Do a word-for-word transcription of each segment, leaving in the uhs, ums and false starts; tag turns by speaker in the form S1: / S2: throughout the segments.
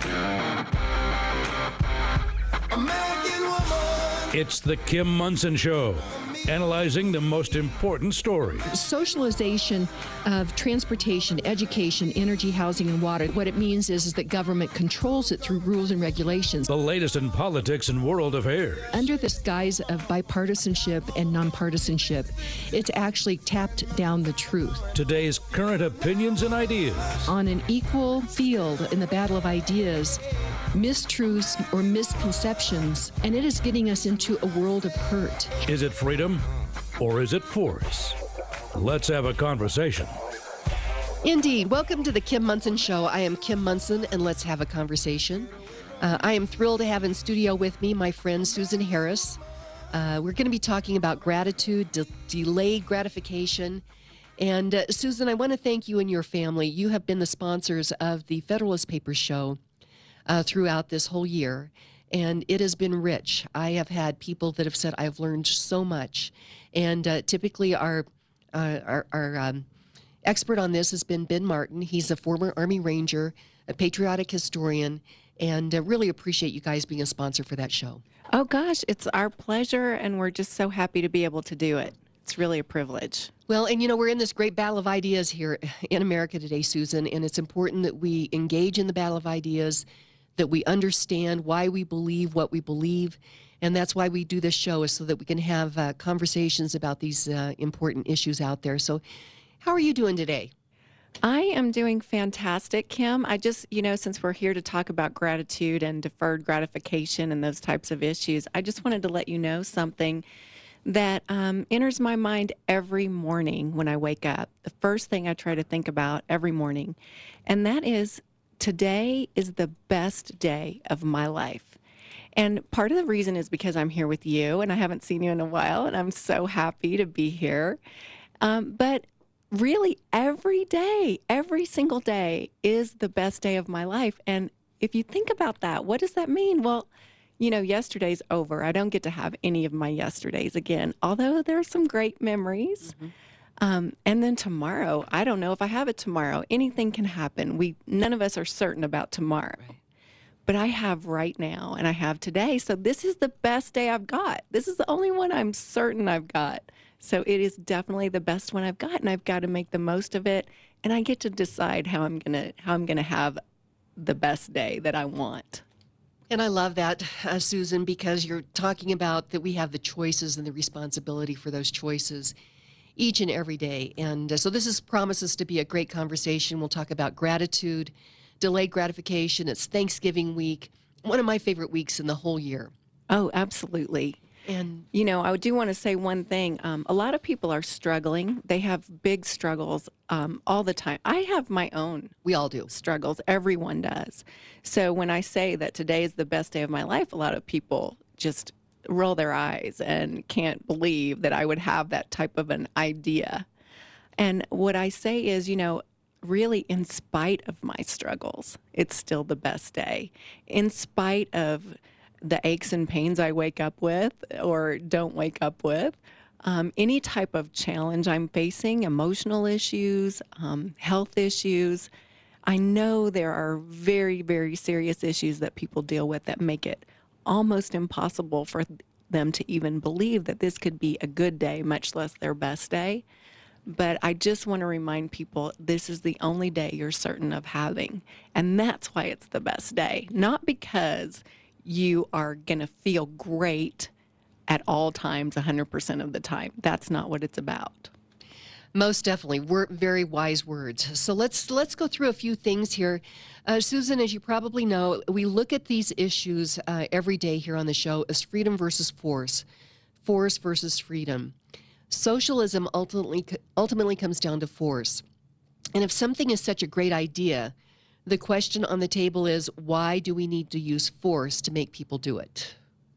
S1: It's the Kim Monson Show, analyzing the most important stories.
S2: Socialization of transportation, education, energy, housing, and water. What it means is, is that government controls it through rules and regulations.
S1: The latest in politics and world affairs.
S2: Under this guise of bipartisanship and nonpartisanship, it's actually tapped down the truth.
S1: Today's current opinions and ideas.
S2: On an equal field in the battle of ideas, mistruths or misconceptions, and it is getting us into a world of hurt.
S1: Is it freedom or is it force? Let's have a conversation.
S3: Indeed. Welcome to the Kim Monson Show. I am Kim Monson, and let's have a conversation. Uh, I am thrilled to have in studio with me my friend Susan Harris. Uh, we're going to be talking about gratitude, de- delayed gratification. And uh, Susan, I want to thank you and your family. You have been the sponsors of the Federalist Papers show uh, throughout this whole year. And it has been rich. I have had people that have said, I've learned so much. And uh, typically our, uh, our, our um, expert on this has been Ben Martin. He's a former Army Ranger, a patriotic historian, and uh, really appreciate you guys being a sponsor for that show.
S4: Oh, gosh, it's our pleasure, and we're just so happy to be able to do it. It's really a privilege.
S3: Well, and you know, we're in this great battle of ideas here in America today, Susan, and it's important that we engage in the battle of ideas, that we understand why we believe what we believe, and that's why we do this show, is so that we can have uh, conversations about these uh, important issues out there. So how are you doing today?
S4: I am doing fantastic, Kim. I just, you know, since we're here to talk about gratitude and deferred gratification and those types of issues, I just wanted to let you know something that um, enters my mind every morning when I wake up. The first thing I try to think about every morning, and that is, today is the best day of my life. And part of the reason is because I'm here with you, and I haven't seen you in a while, and I'm so happy to be here. Um, but really, every day, every single day is the best day of my life. And if you think about that, what does that mean? Well, you know, yesterday's over. I don't get to have any of my yesterdays again, although there are some great memories. Mm-hmm. Um, and then tomorrow, I don't know if I have it tomorrow. Anything can happen. We none of us are certain about tomorrow. Right. But I have right now, and I have today. So this is the best day I've got. This is the only one I'm certain I've got. So it is definitely the best one I've got, and I've got to make the most of it. And I get to decide how I'm gonna how I'm gonna have the best day that I want.
S3: And I love that, uh, Susan, because you're talking about that we have the choices and the responsibility for those choices each and every day. And uh, so this is promises to be a great conversation. We'll talk about gratitude, delayed gratification. It's Thanksgiving week, one of my favorite weeks in the whole year.
S4: Oh, absolutely. And, you know, I do want to say one thing. Um, a lot of people are struggling. They have big struggles um, all the time. I have my own.
S3: We all do.
S4: Struggles. Everyone does. So when I say that today is the best day of my life, a lot of people just roll their eyes and can't believe that I would have that type of an idea. And what I say is, you know, really, in spite of my struggles, it's still the best day. In spite of the aches and pains I wake up with or don't wake up with, um, any type of challenge I'm facing, emotional issues, um, health issues, I know there are very, very serious issues that people deal with that make it almost impossible for them to even believe that this could be a good day, much less their best day. But I just want to remind people this is the only day you're certain of having. And that's why it's the best day. Not because you are going to feel great at all times, one hundred percent of the time. That's not what it's about.
S3: Most definitely. We're very wise words. So let's let's go through a few things here. Uh, Susan, as you probably know, we look at these issues uh, every day here on the show as freedom versus force, force versus freedom. Socialism ultimately ultimately comes down to force. And if something is such a great idea, the question on the table is, why do we need to use force to make people do it?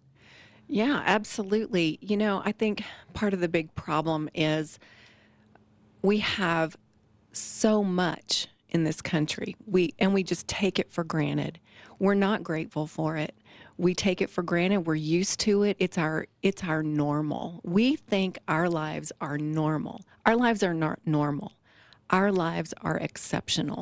S4: Yeah, absolutely. You know, I think part of the big problem is we have so much in this country. We and we just take it for granted. We're not grateful for it. We take it for granted. We're used to it. It's our it's our normal. We think our lives are normal. Our lives are not normal. Our lives are exceptional.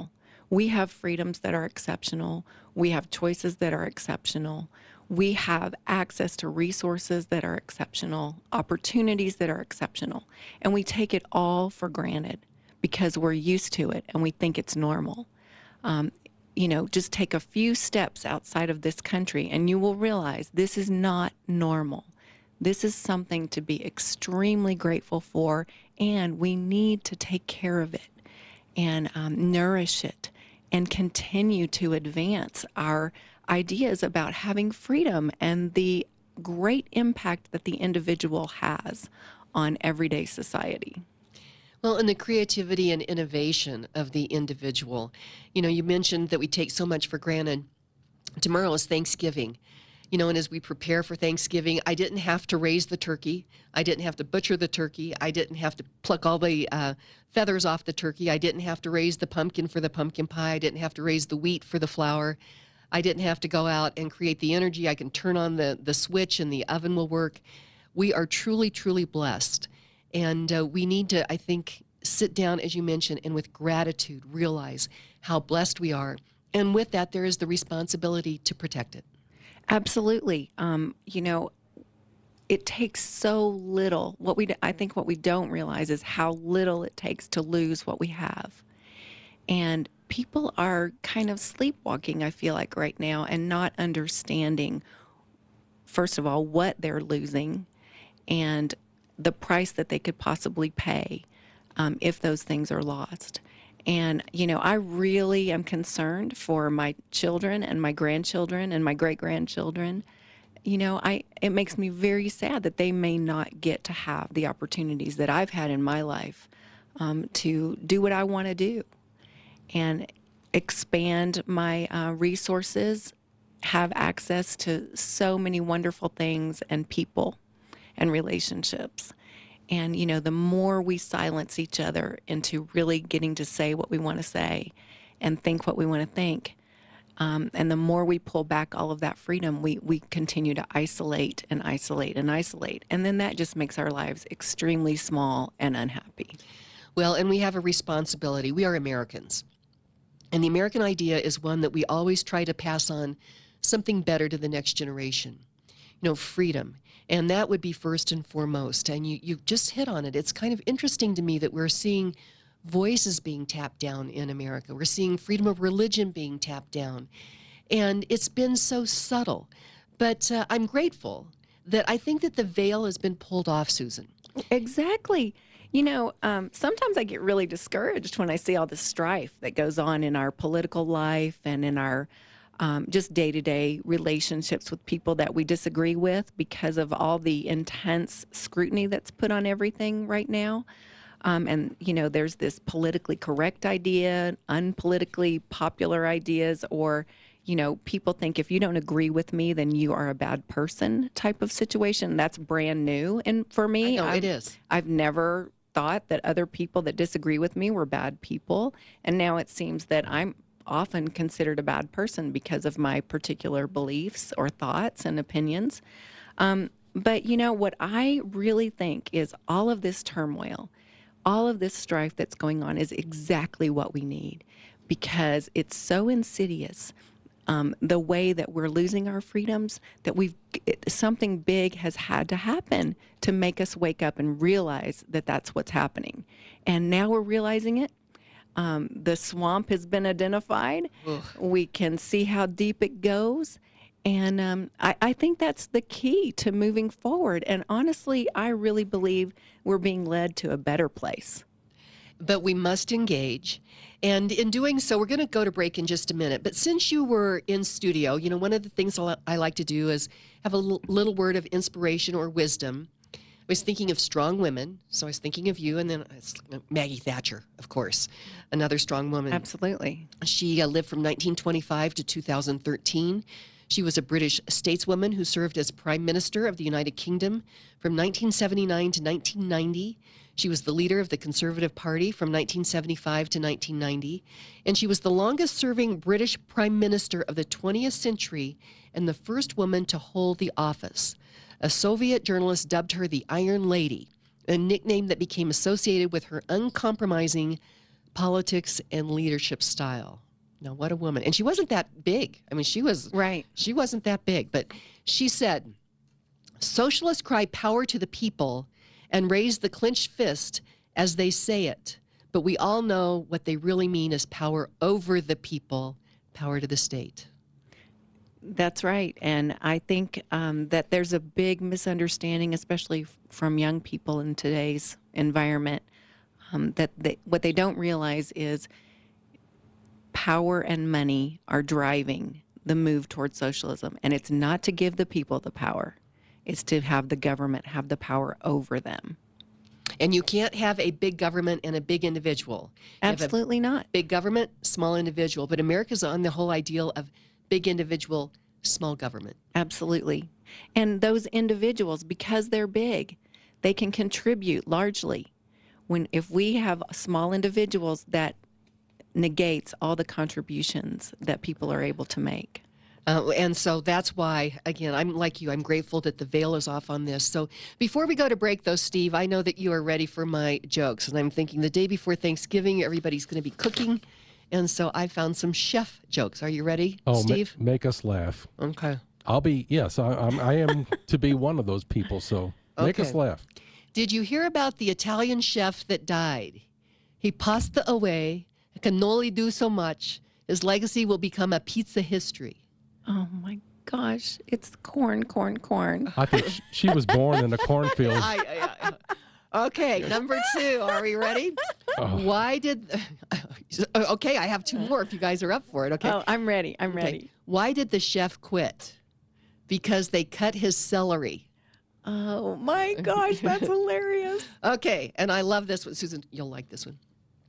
S4: We have freedoms that are exceptional. We have choices that are exceptional. We have access to resources that are exceptional, opportunities that are exceptional. And we take it all for granted because we're used to it and we think it's normal. Um, you know, just take a few steps outside of this country and you will realize this is not normal. This is something to be extremely grateful for, and we need to take care of it and um, nourish it and continue to advance our ideas about having freedom and the great impact that the individual has on everyday society.
S3: Well, and the creativity and innovation of the individual. You know, you mentioned that we take so much for granted. Tomorrow is Thanksgiving. You know, and as we prepare for Thanksgiving, I didn't have to raise the turkey. I didn't have to butcher the turkey. I didn't have to pluck all the uh, feathers off the turkey. I didn't have to raise the pumpkin for the pumpkin pie. I didn't have to raise the wheat for the flour. I didn't have to go out and create the energy. I can turn on the, the switch and the oven will work. We are truly, truly blessed. And uh, we need to, I think, sit down, as you mentioned, and with gratitude, realize how blessed we are. And with that, there is the responsibility to protect it.
S4: Absolutely. Um, you know, it takes so little. What we, I think what we don't realize is how little it takes to lose what we have. And people are kind of sleepwalking, I feel like, right now, and not understanding, first of all, what they're losing and the price that they could possibly pay um, if those things are lost. And, you know, I really am concerned for my children and my grandchildren and my great-grandchildren. You know, I it makes me very sad that they may not get to have the opportunities that I've had in my life um, to do what I want to do and expand my uh, resources, have access to so many wonderful things and people and relationships. And, you know, the more we silence each other into really getting to say what we want to say and think what we want to think, um, and the more we pull back all of that freedom, we, we continue to isolate and isolate and isolate. And then that just makes our lives extremely small and unhappy.
S3: Well, and we have a responsibility. We are Americans. And the American idea is one that we always try to pass on something better to the next generation. You know, freedom. And that would be first and foremost. And you, you just hit on it. It's kind of interesting to me that we're seeing voices being tapped down in America. We're seeing freedom of religion being tapped down. And it's been so subtle. But uh, I'm grateful that I think that the veil has been pulled off, Susan.
S4: Exactly. You know, um, sometimes I get really discouraged when I see all the strife that goes on in our political life and in our Um, just day-to-day relationships with people that we disagree with because of all the intense scrutiny that's put on everything right now. Um, and, you know, there's this politically correct idea, unpolitically popular ideas, or, you know, people think if you don't agree with me, then you are a bad person type of situation. That's brand new. And for me,
S3: I know,
S4: I've,
S3: it is.
S4: I've never thought that other people that disagree with me were bad people. And now it seems that I'm often considered a bad person because of my particular beliefs or thoughts and opinions. Um, but, you know, what I really think is all of this turmoil, all of this strife that's going on is exactly what we need because it's so insidious. Um, the way that we're losing our freedoms, that we've it, something big has had to happen to make us wake up and realize that that's what's happening. And now we're realizing it. Um, the swamp has been identified. Ugh. We can see how deep it goes. And um, I, I think that's the key to moving forward. And honestly, I really believe we're being led to a better place.
S3: But we must engage. And in doing so, we're going to go to break in just a minute. But since you were in studio, you know, one of the things I like to do is have a little word of inspiration or wisdom. I was thinking of strong women, so I was thinking of you, and then Maggie Thatcher, of course, another strong woman.
S4: Absolutely.
S3: She uh, lived from nineteen twenty-five to two thousand thirteen. She was a British stateswoman who served as Prime Minister of the United Kingdom from nineteen seventy-nine to nineteen ninety. She was the leader of the Conservative Party from nineteen seventy-five to nineteen ninety, and she was the longest-serving British Prime Minister of the twentieth century and the first woman to hold the office. A Soviet journalist dubbed her the Iron Lady, a nickname that became associated with her uncompromising politics and leadership style. Now, what a woman. And she wasn't that big. I mean, she was,
S4: Right.
S3: she wasn't that big. But she said, socialists cry power to the people and raise the clenched fist as they say it. But we all know what they really mean is power over the people, power to the state.
S4: That's right. And I think um, that there's a big misunderstanding, especially f- from young people in today's environment, um, that they, what they don't realize is power and money are driving the move towards socialism. And it's not to give the people the power. It's to have the government have the power over them.
S3: And you can't have a big government and a big individual. You have a
S4: Absolutely not.
S3: big government, small individual. But America's on the whole ideal of big individual, small government.
S4: Absolutely. And those individuals, because they're big, they can contribute largely. When if we have small individuals, that negates all the contributions that people are able to make.
S3: Uh, and so that's why, again, I'm like you, I'm grateful that the veil is off on this. So before we go to break, though, Steve, I know that you are ready for my jokes. And I'm thinking the day before Thanksgiving, everybody's going to be cooking. And so I found some chef jokes. Are you ready,
S5: Oh, ma-
S3: Steve?
S5: make us laugh.
S3: Okay.
S5: I'll be, yes, I, I'm, I am to be one of those people, so make
S3: Okay.
S5: us laugh.
S3: Did you hear about the Italian chef that died? He passed away, can only do so much. His legacy will become a pizza history.
S4: Oh my gosh, it's corn, corn, corn.
S5: I think sh- she was born in a cornfield.
S3: I, I, I, okay, number two. Are we ready?
S5: Oh.
S3: Why did? Okay, I have two more. If you guys are up for it, okay.
S4: Oh, I'm ready. I'm
S3: Okay.
S4: ready.
S3: Why did the chef quit? Because they cut his celery.
S4: Oh my gosh, that's hilarious.
S3: Okay, and I love this one, Susan. You'll like this one.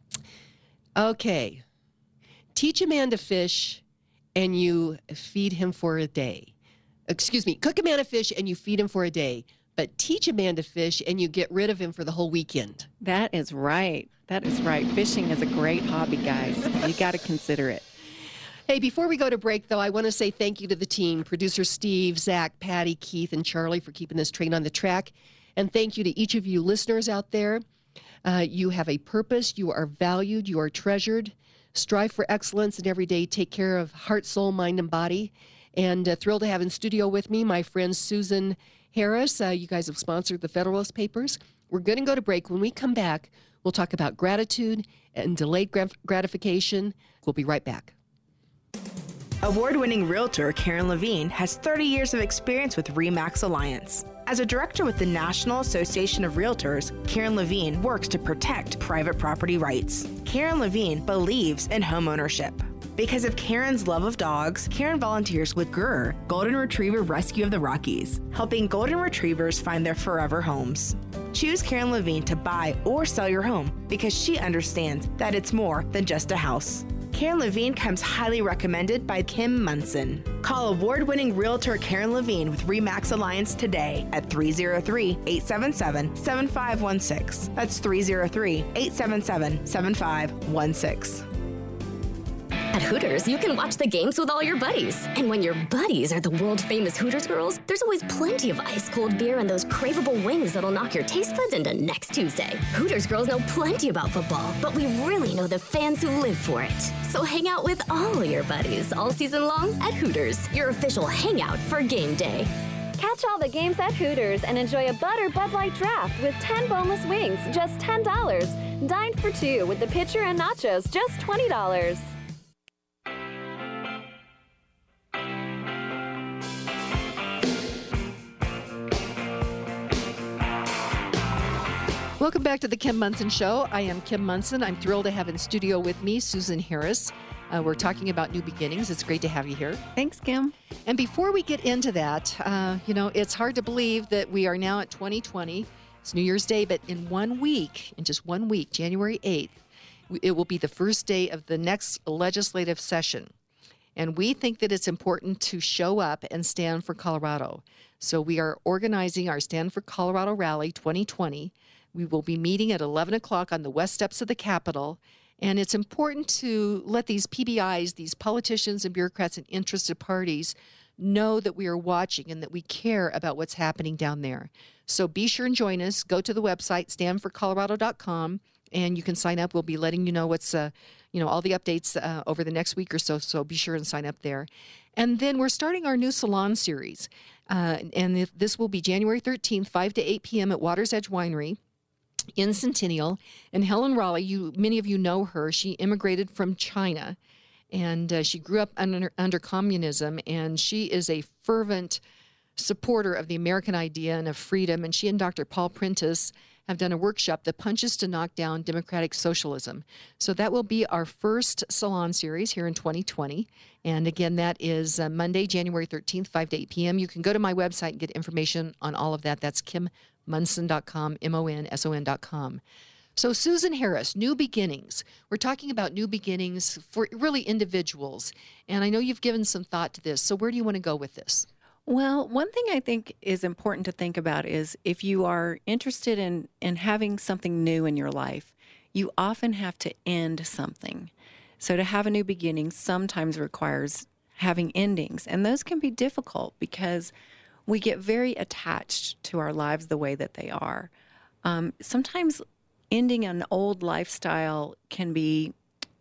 S3: Okay, teach a man to fish, and you feed him for a day. Excuse me, cook a man a fish and you feed him for a day, but teach a man to fish and you get rid of him for the whole weekend.
S4: That is right. That is right. Fishing is a great hobby, guys. You got to consider it.
S3: Hey, before we go to break, though, I want to say thank you to the team, producer Steve, Zach, Patty, Keith, and Charlie for keeping this train on the track. And thank you to each of you listeners out there. Uh, you have a purpose. You are valued. You are treasured. Strive for excellence and every day take care of heart, soul, mind, and body. And uh, thrilled to have in studio with me my friend Susan Harris. Uh, you guys have sponsored the Federalist Papers. We're going to go to break. When we come back, we'll talk about gratitude and delayed grat- gratification. We'll be right back.
S6: Award-winning realtor Karen Levine has thirty years of experience with RE/MAX Alliance. As a director with the National Association of Realtors, Karen Levine works to protect private property rights. Karen Levine believes in homeownership. Because of Karen's love of dogs, Karen volunteers with G R R, Golden Retriever Rescue of the Rockies, helping golden retrievers find their forever homes. Choose Karen Levine to buy or sell your home because she understands that it's more than just a house. Karen Levine comes highly recommended by Kim Munson. Call award-winning realtor Karen Levine with RE/MAX Alliance today at three oh three, eight seven seven, seven five one six. That's three oh three, eight seven seven, seven five one six.
S7: At Hooters, you can watch the games with all your buddies. And when your buddies are the world-famous Hooters girls, there's always plenty of ice-cold beer and those craveable wings that'll knock your taste buds into next Tuesday. Hooters girls know plenty about football, but we really know the fans who live for it. So hang out with all your buddies all season long at Hooters, your official hangout for game day.
S8: Catch all the games at Hooters and enjoy a Butter Bud Light draft with ten boneless wings, just ten dollars. Dine for two with the pitcher and nachos, just twenty dollars.
S3: Welcome back to the Kim Munson Show. I am Kim Munson. I'm thrilled to have in studio with me Susan Harris. Uh, we're talking about new beginnings. It's great to have you here.
S4: Thanks, Kim.
S3: And before we get into that, uh, you know, it's hard to believe that we are now at twenty twenty. It's New Year's Day, but in one week, in just one week, January eighth, it will be the first day of the next legislative session. And we think that it's important to show up and stand for Colorado. So we are organizing our Stand for Colorado Rally twenty twenty. We will be meeting at eleven o'clock on the west steps of the Capitol. And it's important to let these P B Is, these politicians and bureaucrats and interested parties, know that we are watching and that we care about what's happening down there. So be sure and join us. Go to the website, stand for colorado dot com, and you can sign up. We'll be letting you know what's, uh, you know, all the updates uh, over the next week or so, so be sure and sign up there. And then we're starting our new salon series, uh, and this will be January thirteenth, five to eight p.m. at Water's Edge Winery in Centennial. And Helen Raleigh, you many of you know her. She immigrated from China, and uh, she grew up under, under communism, and she is a fervent supporter of the American idea and of freedom. And she and Doctor Paul Prentice have done a workshop, The Punches to Knock Down Democratic Socialism. So that will be our first salon series here in twenty twenty. And again, that is uh, Monday, January thirteenth, five to eight p.m. You can go to my website and get information on all of that. That's kim monson dot com, M O N S O N dot com. So Susan Harris, New Beginnings. We're talking about new beginnings for really individuals. And I know you've given some thought to this. So where do you want to go with this?
S4: Well, one thing I think is important to think about is if you are interested in, in having something new in your life, you often have to end something. So to have a new beginning sometimes requires having endings, and those can be difficult because we get very attached to our lives the way that they are. Um, sometimes ending an old lifestyle can be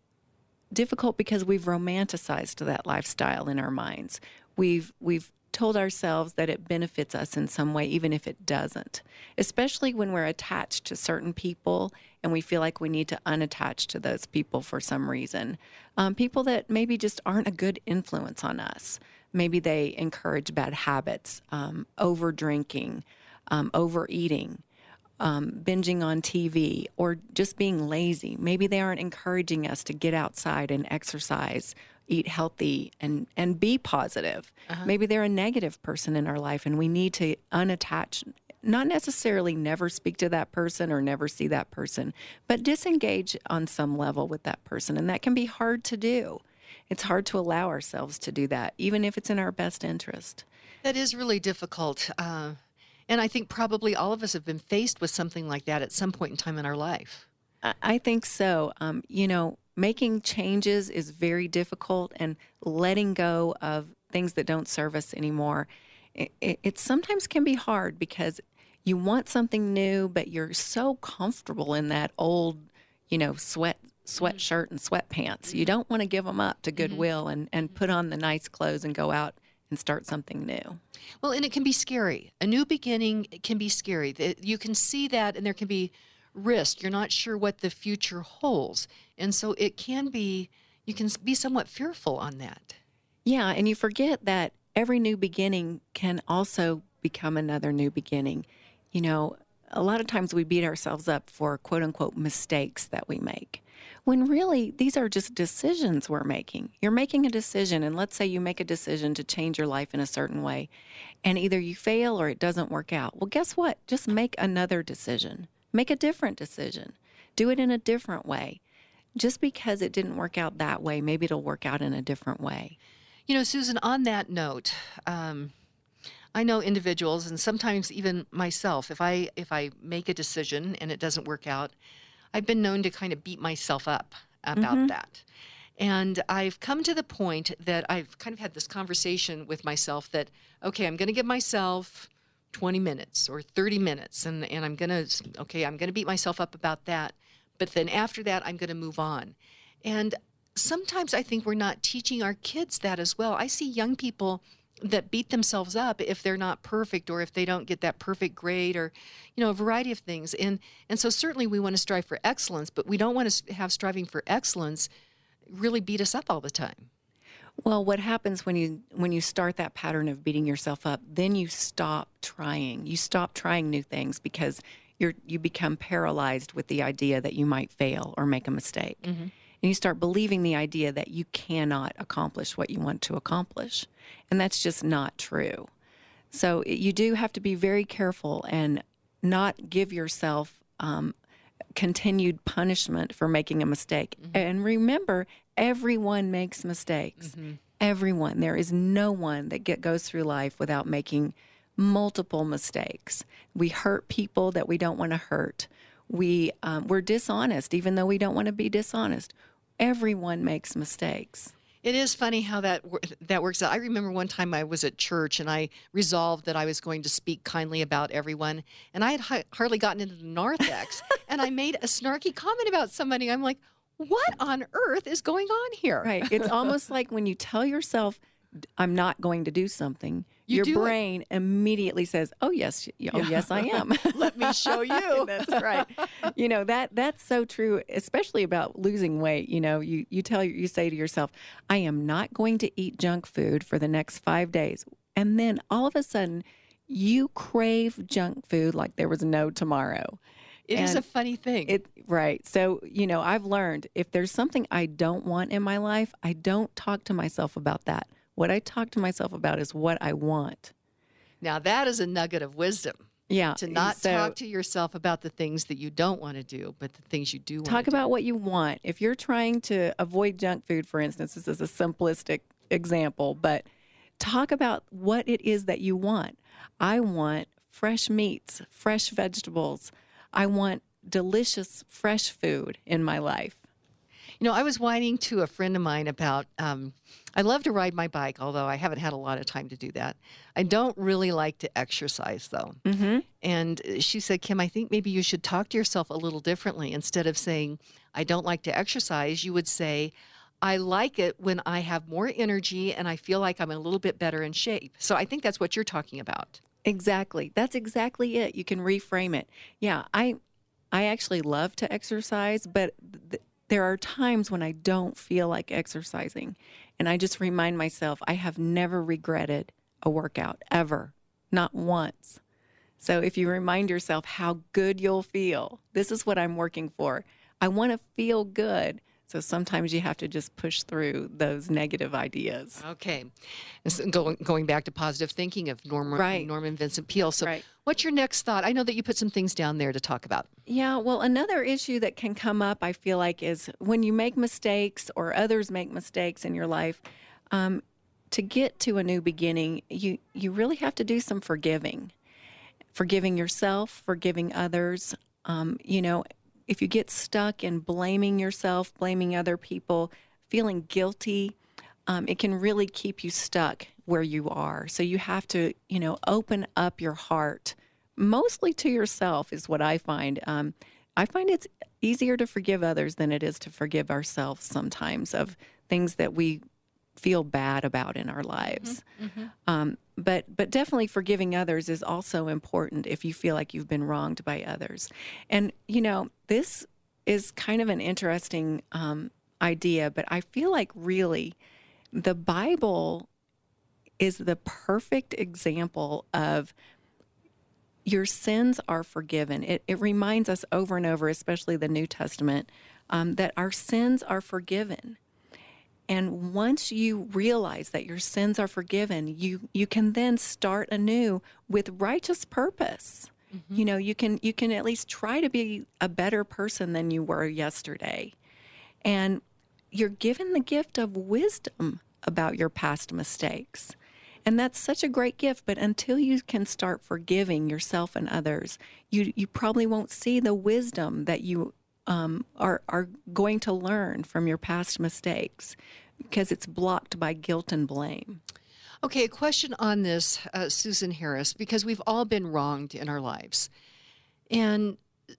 S4: difficult because we've romanticized that lifestyle in our minds. We've we've told ourselves that it benefits us in some way, even if it doesn't, especially when we're attached to certain people and we feel like we need to unattach to those people for some reason. Um, people that maybe just aren't a good influence on us. Maybe they encourage bad habits, um, over drinking, um, overeating, um, binging on T V, or just being lazy. Maybe they aren't encouraging us to get outside and exercise, eat healthy, and, and be positive. Uh-huh. Maybe they're a negative person in our life, and we need to unattach, not necessarily never speak to that person or never see that person, but disengage on some level with that person. And that can be hard to do. It's hard to allow ourselves to do that, even if it's in our best interest.
S3: That is really difficult. Uh, and I think probably all of us have been faced with something like that at some point in time in our life.
S4: I, I think so. Um, you know, making changes is very difficult, and letting go of things that don't serve us anymore, it, it, it sometimes can be hard because you want something new, but you're so comfortable in that old, you know, sweat sweatshirt and sweatpants. You don't want to give them up to Goodwill and, and put on the nice clothes and go out and start something new.
S3: Well, and it can be scary. A new beginning can be scary. You can see that, and there can be risk. You're not sure what the future holds. And so it can be, you can be somewhat fearful on that.
S4: Yeah, and you forget that every new beginning can also become another new beginning. You know, a lot of times we beat ourselves up for quote unquote mistakes that we make, when really these are just decisions we're making. You're making a decision, and let's say you make a decision to change your life in a certain way, and either you fail or it doesn't work out. Well, guess what? Just make another decision. Make a different decision. Do it in a different way. Just because it didn't work out that way, maybe it'll work out in a different way.
S3: You know, Susan, on that note, um, I know individuals, and sometimes even myself, if I if I make a decision and it doesn't work out, I've been known to kind of beat myself up about mm-hmm. that. And I've come to the point that I've kind of had this conversation with myself that, okay, I'm going to give myself twenty minutes or thirty minutes, and, and I'm going to, okay, I'm going to beat myself up about that. But then after that, I'm going to move on. And sometimes I think we're not teaching our kids that as well. I see young people that beat themselves up if they're not perfect, or if they don't get that perfect grade, or, you know, a variety of things. And and so certainly we want to strive for excellence, but we don't want to have striving for excellence really beat us up all the time.
S4: Well, what happens when you when you start that pattern of beating yourself up, then you stop trying. You stop trying new things because you're you become paralyzed with the idea that you might fail or make a mistake. Mm-hmm. And you start believing the idea that you cannot accomplish what you want to accomplish. And that's just not true. So you do have to be very careful and not give yourself um, continued punishment for making a mistake. Mm-hmm. And remember, everyone makes mistakes. Mm-hmm. Everyone. There is no one that get, goes through life without making multiple mistakes. We hurt people that we don't want to hurt. We, um, we're dishonest, even though we don't want to be dishonest. Everyone makes mistakes.
S3: It is funny how that wor- that works out. I remember one time I was at church and I resolved that I was going to speak kindly about everyone, and I had hi- hardly gotten into the narthex, and I made a snarky comment about somebody. I'm like, what on earth is going on here?
S4: Right. It's almost like when you tell yourself, I'm not going to do something,
S3: You
S4: your
S3: do it.
S4: brain immediately says, oh, yes, y- oh, yes, I am.
S3: Let me show you.
S4: That's right. You know, that that's so true, especially about losing weight. You know, you, you tell, you say to yourself, I am not going to eat junk food for the next five days. And then all of a sudden, you crave junk food like there was no tomorrow.
S3: It is
S4: And
S3: a funny thing.
S4: It right. So, you know, I've learned if there's something I don't want in my life, I don't talk to myself about that. What I talk to myself about is what I want.
S3: Now, that is a nugget of wisdom.
S4: Yeah.
S3: To not
S4: so
S3: talk to yourself about the things that you don't want to do, but the things you do want
S4: talk
S3: to
S4: about what you want. If you're trying to avoid junk food, for instance, this is a simplistic example, but talk about what it is that you want. I want fresh meats, fresh vegetables. I want delicious, fresh food in my life.
S3: You know, I was whining to a friend of mine about, um, I love to ride my bike, although I haven't had a lot of time to do that. I don't really like to exercise, though.
S4: Mm-hmm.
S3: And she said, Kim, I think maybe you should talk to yourself a little differently. Instead of saying, I don't like to exercise, you would say, I like it when I have more energy and I feel like I'm a little bit better in shape. So I think that's what you're talking about.
S4: Exactly. That's exactly it. You can reframe it. Yeah, I I actually love to exercise, but th- there are times when I don't feel like exercising. And I just remind myself I have never regretted a workout, ever. Not once. So if you remind yourself how good you'll feel, this is what I'm working for. I want to feel good. So sometimes you have to just push through those negative ideas.
S3: Okay. And so going, going back to positive thinking of Norman,
S4: Right.
S3: Norman Vincent Peale. So
S4: Right.
S3: what's your next thought? I know that you put some things down there to talk about.
S4: Yeah, well, another issue that can come up, I feel like, is when you make mistakes or others make mistakes in your life, um, to get to a new beginning, you, you really have to do some forgiving. Forgiving yourself, forgiving others. Um, you know, if you get stuck in blaming yourself, blaming other people, feeling guilty, um, it can really keep you stuck where you are. So you have to, you know, open up your heart, mostly to yourself is what I find. Um, I find it's easier to forgive others than it is to forgive ourselves sometimes of things that we feel bad about in our lives.
S3: Mm-hmm.
S4: Um, but but definitely forgiving others is also important if you feel like you've been wronged by others. And, you know, this is kind of an interesting um, idea, but I feel like really the Bible is the perfect example of your sins are forgiven. It, it reminds us over and over, especially the New Testament, um, that our sins are forgiven. And once you realize that your sins are forgiven, you, you can then start anew with righteous purpose. Mm-hmm. You know, you can you can at least try to be a better person than you were yesterday. And you're given the gift of wisdom about your past mistakes. And that's such a great gift, but until you can start forgiving yourself and others, you you probably won't see the wisdom that you um, are are going to learn from your past mistakes because it's blocked by guilt and blame.
S3: Okay, a question on this, uh, Susan Harris, because we've all been wronged in our lives. And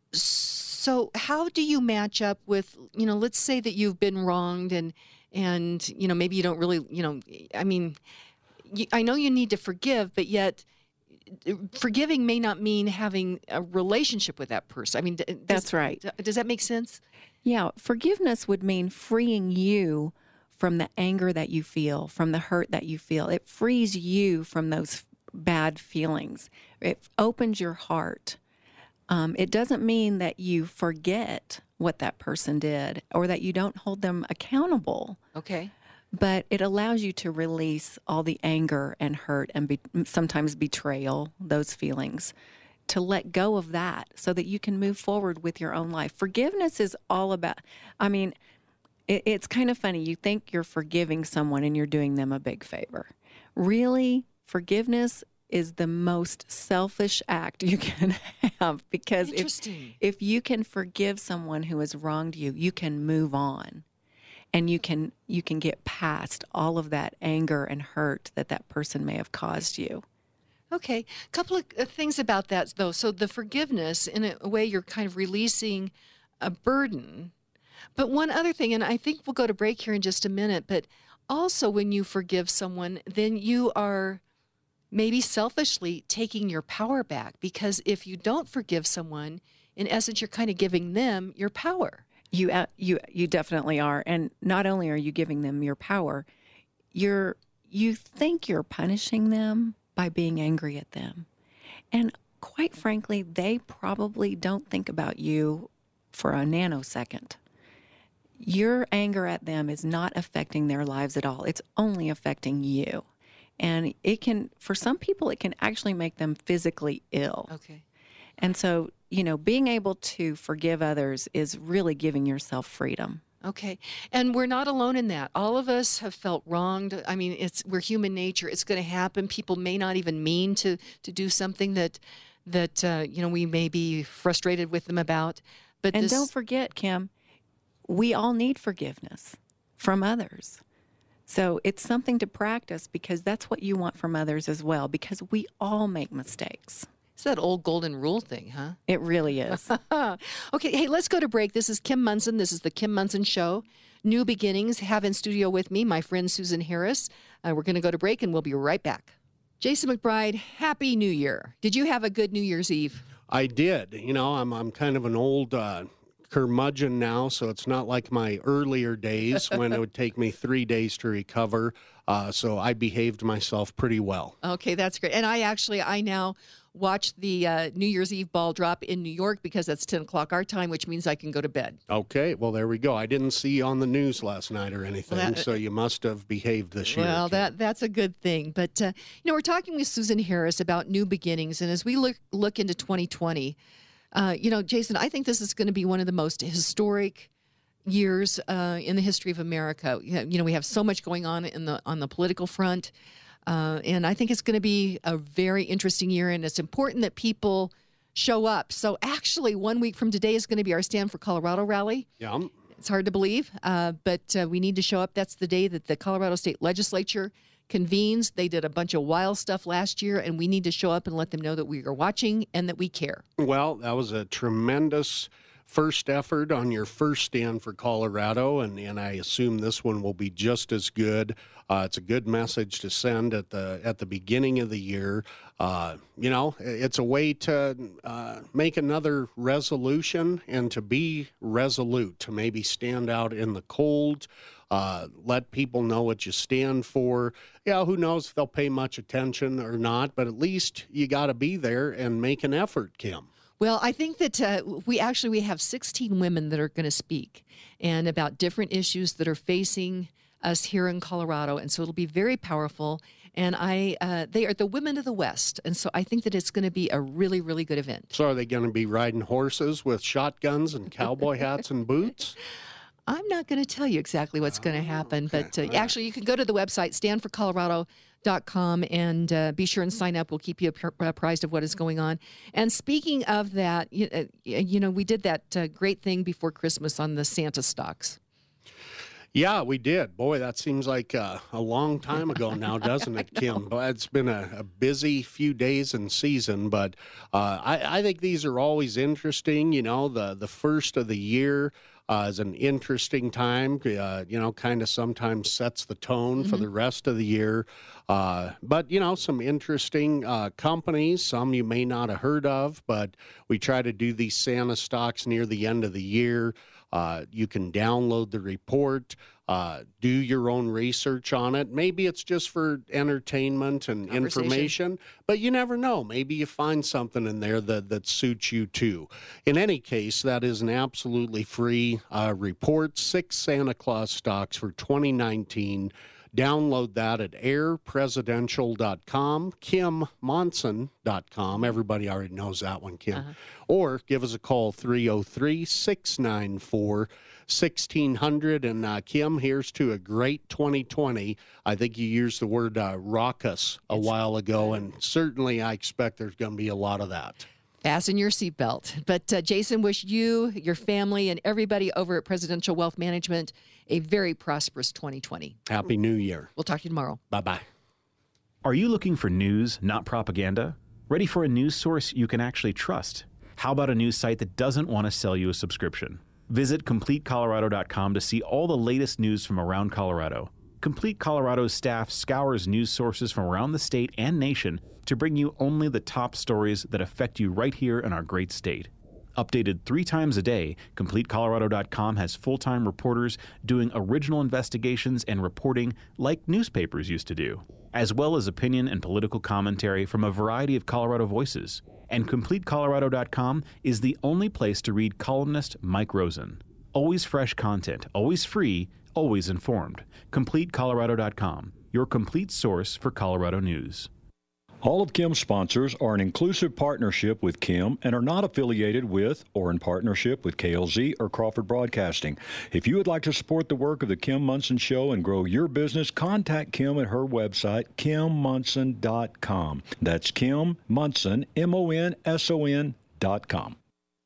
S3: so how do you match up with, you know, let's say that you've been wronged and, and you know, maybe you don't really, you know, I mean, you, I know you need to forgive, but yet forgiving may not mean having a relationship with that person. I mean, does,
S4: That's right.
S3: Does that make sense?
S4: Yeah, forgiveness would mean freeing you from the anger that you feel, from the hurt that you feel. It frees you from those bad feelings. It opens your heart. Um, it doesn't mean that you forget what that person did or that you don't hold them accountable.
S3: Okay.
S4: But it allows you to release all the anger and hurt and be, sometimes betrayal, those feelings, to let go of that so that you can move forward with your own life. Forgiveness is all about, I mean, it, it's kind of funny. You think you're forgiving someone and you're doing them a big favor. Really, forgiveness is the most selfish act you can have because if, if you can forgive someone who has wronged you, you can move on. and you can you can get past all of that anger and hurt that that person may have caused you.
S3: Okay, a couple of uh, things about that, though. So the forgiveness, in a, a way, you're kind of releasing a burden. But one other thing, and I think we'll go to break here in just a minute, but also when you forgive someone, then you are maybe selfishly taking your power back, because if you don't forgive someone, in essence, you're kind of giving them your power.
S4: You uh, you you definitely are, and not only are you giving them your power, you're you think you're punishing them by being angry at them, and quite frankly, they probably don't think about you for a nanosecond. Your anger at them is not affecting their lives at all. It's only affecting you, and it can, for some people, it can actually make them physically ill.
S3: Okay.
S4: And so, you know, being able to forgive others is really giving yourself freedom.
S3: Okay. And we're not alone in that. All of us have felt wronged. I mean, it's we're human nature. It's going to happen. People may not even mean to to do something that that uh, you know, we may be frustrated with them about. But
S4: And
S3: this,
S4: don't forget, Kim, we all need forgiveness from others. So it's something to practice, because that's what you want from others as well, because we all make mistakes.
S3: it's that old golden rule thing, huh?
S4: It really is.
S3: Okay, hey, let's go to break. This is Kim Monson. This is the Kim Monson Show. New beginnings. Have in studio with me my friend Susan Harris. Uh, we're going to go to break, and we'll be right back. Jason McBride, Happy New Year. Did you have a good New Year's Eve?
S9: I did. You know, I'm I'm kind of an old uh, curmudgeon now, so it's not like my earlier days when it would take me three days to recover. Uh, so I behaved myself pretty well.
S3: Okay, that's great. And I actually, I now watch the uh, New Year's Eve ball drop in New York because that's ten o'clock our time, which means I can go to bed.
S9: Okay, well, there we go. I didn't see you on the news last night or anything,
S3: Well, that-
S9: so you must have behaved this year.
S3: Well,
S9: Kim.
S3: that that's a good thing. But, uh, you know, we're talking with Susan Harris about new beginnings. And as we look, look into twenty twenty, uh, you know, Jason, I think this is going to be one of the most historic years uh, in the history of America. You know, we have so much going on in the on the political front. Uh, and I think it's going to be a very interesting year, and it's important that people show up. So actually, one week from today is going to be our Stand for Colorado rally.
S9: Yeah.
S3: It's hard to believe, uh, but uh, we need to show up. That's the day that the Colorado State Legislature convenes. They did a bunch of wild stuff last year, and we need to show up and let them know that we are watching and that we care.
S9: Well, that was a tremendous first effort on your first Stand for Colorado, and, and I assume this one will be just as good. Uh, it's a good message to send at the at the beginning of the year. Uh, you know, it's a way to uh, make another resolution and to be resolute, to maybe stand out in the cold, uh, let people know what you stand for. Yeah, who knows if they'll pay much attention or not, but at least you got to be there and make an effort, Kim.
S3: Well, I think that uh, we actually we have sixteen women that are going to speak and about different issues that are facing us here in Colorado, and so it'll be very powerful. And I, uh, they are the women of the West, and so I think that it's going to be a really, really good event.
S9: So, are they going to be riding horses with shotguns and cowboy hats and boots?
S3: I'm not going to tell you exactly what's going to happen,
S9: okay.
S3: but uh, actually, you can go to the website stand for colorado dot com and uh, be sure and sign up. We'll keep you apprised of what is going on. And speaking of that, you, uh, you know, we did that uh, great thing before Christmas on the Santa stocks.
S9: Yeah, we did. Boy, that seems like uh, a long time ago now, doesn't it, Kim? But it's been a, a busy few days and season, but uh, I, I think these are always interesting. You know, the, the first of the year uh, is an interesting time, uh, you know, kind of sometimes sets the tone mm-hmm. for the rest of the year. Uh, but, you know, some interesting uh, companies, some you may not have heard of, but we try to do these Santa stocks near the end of the year. Uh, you can download the report, uh, do your own research on it. Maybe it's just for entertainment and information, but you never know. Maybe you find something in there that, that suits you too. In any case, that is an absolutely free uh, report, six Santa Claus stocks for twenty nineteen. Download that at air presidential dot com, kim monson dot com. Everybody already knows that one, Kim. Uh-huh. Or give us a call, three oh three, six nine four, one six zero zero. And uh, Kim, here's to a great twenty twenty. I think you used the word uh, raucous a it's, while ago, and certainly I expect there's going to be a lot of that.
S3: Fasten your seatbelt. But uh, Jason, wish you, your family, and everybody over at Presidential Wealth Management a very prosperous twenty twenty.
S9: Happy New Year.
S3: We'll talk to you tomorrow.
S9: Bye-bye.
S10: Are you looking for news, not propaganda? Ready for a news source you can actually trust? How about a news site that doesn't want to sell you a subscription? Visit complete colorado dot com to see all the latest news from around Colorado. Complete Colorado's staff scours news sources from around the state and nation to bring you only the top stories that affect you right here in our great state. Updated three times a day, complete colorado dot com has full-time reporters doing original investigations and reporting like newspapers used to do, as well as opinion and political commentary from a variety of Colorado voices. And complete colorado dot com is the only place to read columnist Mike Rosen. Always fresh content, always free, always informed. complete colorado dot com, your complete source for Colorado news.
S11: All of Kim's sponsors are an inclusive partnership with Kim and are not affiliated with or in partnership with K L Z or Crawford Broadcasting. If you would like to support the work of the Kim Monson Show and grow your business, contact Kim at her website, kim monson dot com. That's Kim Monson, M O N S O N dot com.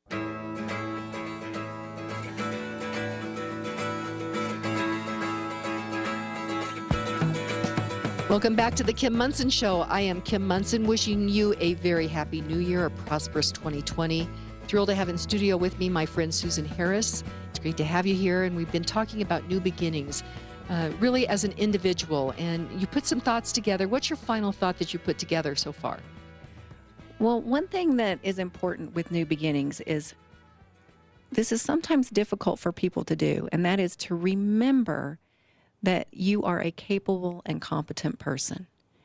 S3: Welcome back to the Kim Monson Show. I am Kim Monson, wishing you a very happy new year, a prosperous twenty twenty. Thrilled to have in studio with me my friend Susan Harris. It's great to have you here, and we've been talking about new beginnings, uh, really as an individual, and you put some thoughts together. What's your final thought that you put together so far?
S4: Well, one thing that is important with new beginnings is this is sometimes difficult for people to do, and that is to remember that you are a capable and competent person.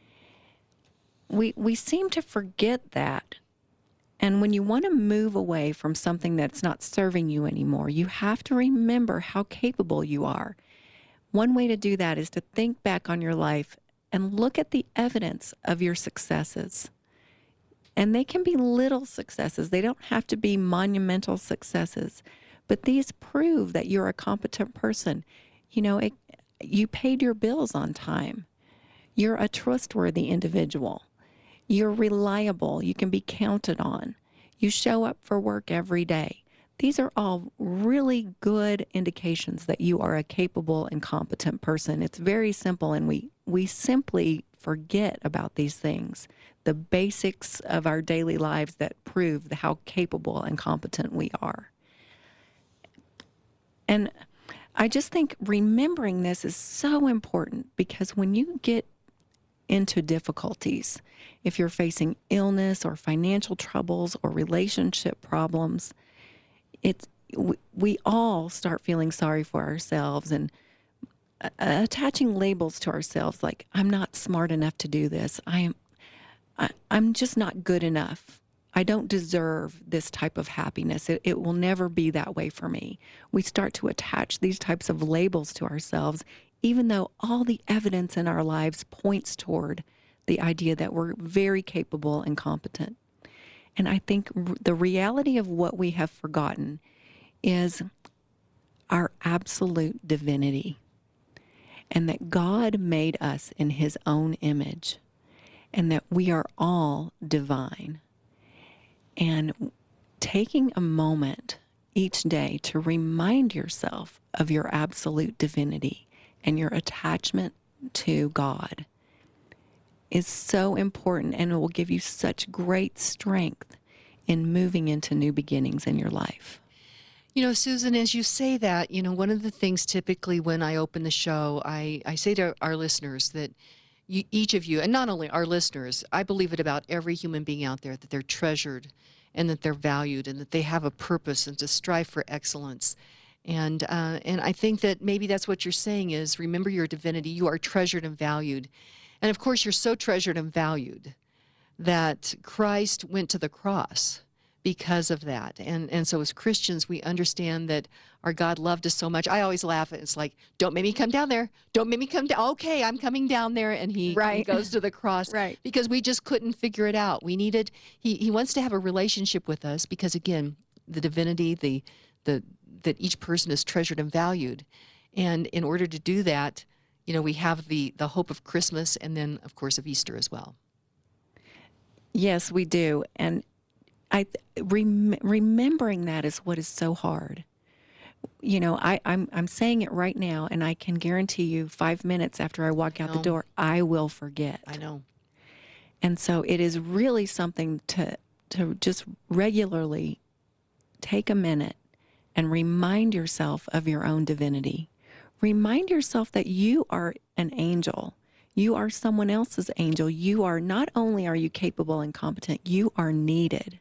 S4: We we seem to forget that. And when you want to move away from something that's not serving you anymore, you have to remember how capable you are. One way to do that is to think back on your life and look at the evidence of your successes. And they can be little successes. They don't have to be monumental successes. But these prove that you're a competent person. You know, it, you paid your bills on time. You're a trustworthy individual. You're reliable. You can be counted on. You show up for work every day. These are all really good indications that you are a capable and competent person. It's very simple, and we, we simply forget about these things, the basics of our daily lives that prove how capable and competent we are. And I just think remembering this is so important, because when you get into difficulties, if you're facing illness or financial troubles or relationship problems, it's we, we all start feeling sorry for ourselves and uh, attaching labels to ourselves like, I'm not smart enough to do this. I am, I, I'm just not good enough. I don't deserve this type of happiness. It, it will never be that way for me. We start to attach these types of labels to ourselves, even though all the evidence in our lives points toward the idea that we're very capable and competent. And I think r- the reality of what we have forgotten is our absolute divinity, and that God made us in his own image, and that we are all divine. And taking a moment each day to remind yourself of your absolute divinity and your attachment to God is so important, and it will give you such great strength in moving into new beginnings in your life.
S3: You know, Susan, as you say that, you know, one of the things typically when I open the show, I, I say to our listeners that you, each of you, and not only our listeners, I believe it about every human being out there, that they're treasured and that they're valued and that they have a purpose and to strive for excellence. And uh, and I think that maybe that's what you're saying is, remember your divinity. You are treasured and valued. And of course, you're so treasured and valued that Christ went to the cross because of that. And and so as Christians, we understand that our God loved us so much. I always laugh. It's like, don't make me come down there. Don't make me come down. Okay, I'm coming down there. And he, right. he goes to the cross.
S4: Right.
S3: Because we just couldn't figure it out. We needed, he, he wants to have a relationship with us because, again, the divinity, the the that each person is treasured and valued. And in order to do that, you know, we have the, the hope of Christmas and then, of course, of Easter as well.
S4: Yes, we do. And I rem, remembering that is what is so hard. You know, I, I'm I'm saying it right now, and I can guarantee you, five minutes after I walk out the door, I will forget.
S3: I know.
S4: And so it is really something to to just regularly take a minute and remind yourself of your own divinity. Remind yourself that you are an angel. You are someone else's angel. You are, not only are you capable and competent, you are needed.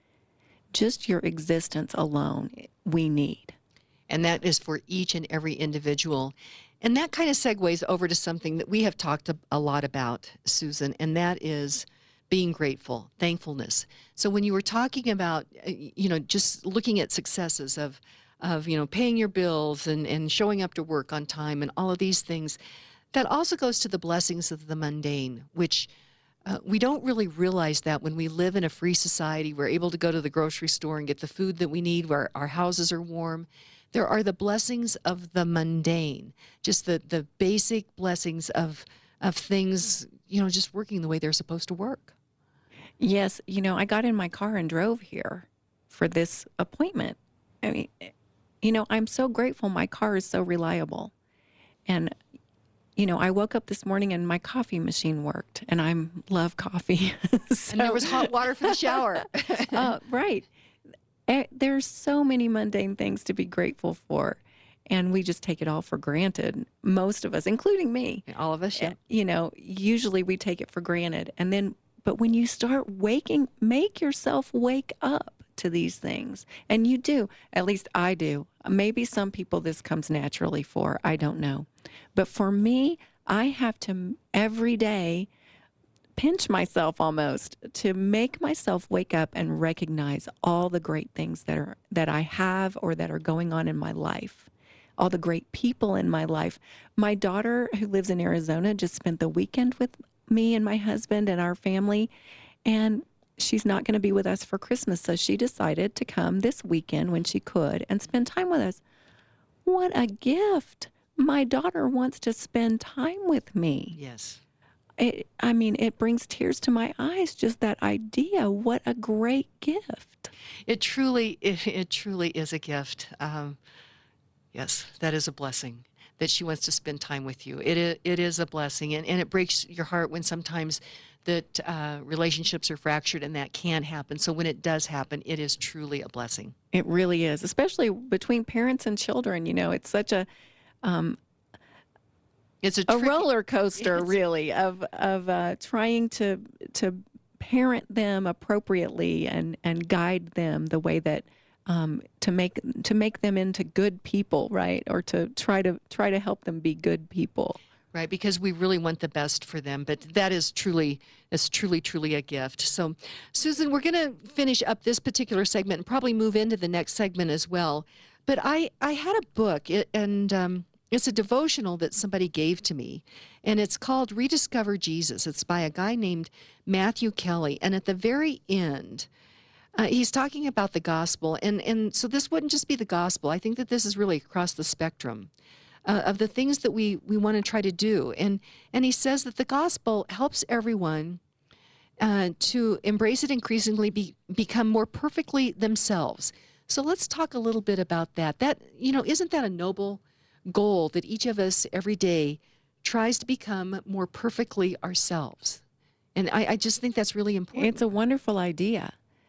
S4: Just your existence alone, we need.
S3: And that is for each and every individual. And that kind of segues over to something that we have talked a, a lot about, Susan, and that is being grateful, thankfulness. So when you were talking about, you know, just looking at successes of, of you know, paying your bills and, and showing up to work on time and all of these things, that also goes to the blessings of the mundane, which uh, we don't really realize that when we live in a free society, we're able to go to the grocery store and get the food that we need, where our houses are warm. There are the blessings of the mundane, just the, the basic blessings of of things, you know, just working the way they're supposed to work.
S4: Yes, you know, I got in my car and drove here for this appointment. I mean, you know, I'm so grateful my car is so reliable. And, you know, I woke up this morning and my coffee machine worked, and I love coffee. so,
S3: and there was hot water for the shower.
S4: uh, right. There's so many mundane things to be grateful for, and we just take it all for granted. Most of us, including me.
S3: All of us, yeah.
S4: You know, usually we take it for granted. And then, but when you start waking, make yourself wake up to these things. And you do, at least I do. Maybe some people this comes naturally for, I don't know. But for me, I have to every day pinch myself almost to make myself wake up and recognize all the great things that are that I have or that are going on in my life, all the great people in my life. My daughter, who lives in Arizona, just spent the weekend with me and my husband and our family, and she's not going to be with us for Christmas, so she decided to come this weekend when she could and spend time with us. What a gift. My daughter wants to spend time with me.
S3: Yes.
S4: It, I mean, it brings tears to my eyes, just that idea. What a great gift.
S3: It truly, it, it truly is a gift. Um, yes, that is a blessing, that she wants to spend time with you. It is, it is a blessing, and, and it breaks your heart when sometimes that uh, relationships are fractured, and that can happen. So when it does happen, it is truly a blessing.
S4: It really is, especially between parents and children. You know, it's such a... Um,
S3: It's a,
S4: a
S3: tricky,
S4: roller coaster, really, of of uh, trying to to parent them appropriately and, and guide them the way that um, to make to make them into good people, right? Or to try to try to help them be good people,
S3: right? Because we really want the best for them. But that is truly is truly truly a gift. So, Susan, we're going to finish up this particular segment and probably move into the next segment as well. But I I had a book and. Um, It's a devotional that somebody gave to me, and it's called Rediscover Jesus. It's by a guy named Matthew Kelly, and at the very end, uh, he's talking about the gospel, and, and so this wouldn't just be the gospel. I think that this is really across the spectrum uh, of the things that we, we want to try to do, and, and he says that the gospel helps everyone uh, to embrace it increasingly, be, become more perfectly themselves. So let's talk a little bit about that. That, you know, isn't that a noble goal that each of us every day tries to become more perfectly ourselves? And I, I just think that's really important.
S4: It's a wonderful idea.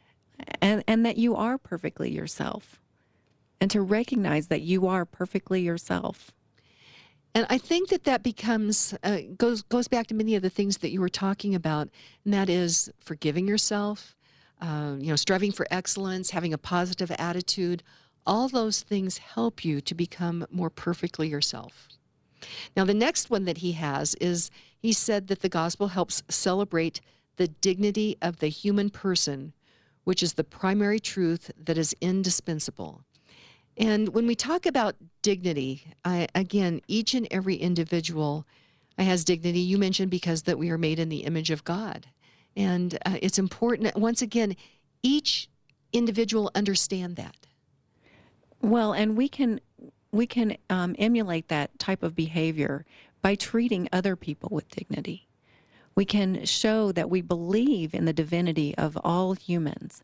S4: And and that you are perfectly yourself. And to recognize that you are perfectly yourself.
S3: And I think that that becomes, uh, goes, goes back to many of the things that you were talking about, and that is forgiving yourself, uh, you know, striving for excellence, having a positive attitude. All those things help you to become more perfectly yourself. Now, the next one that he has is, he said that the gospel helps celebrate the dignity of the human person, which is the primary truth that is indispensable. And when we talk about dignity, I, again, each and every individual has dignity. You mentioned because that we are made in the image of God. And uh, it's important, once again, each individual understand that.
S4: Well, and we can we can um, emulate that type of behavior by treating other people with dignity. We can show that we believe in the divinity of all humans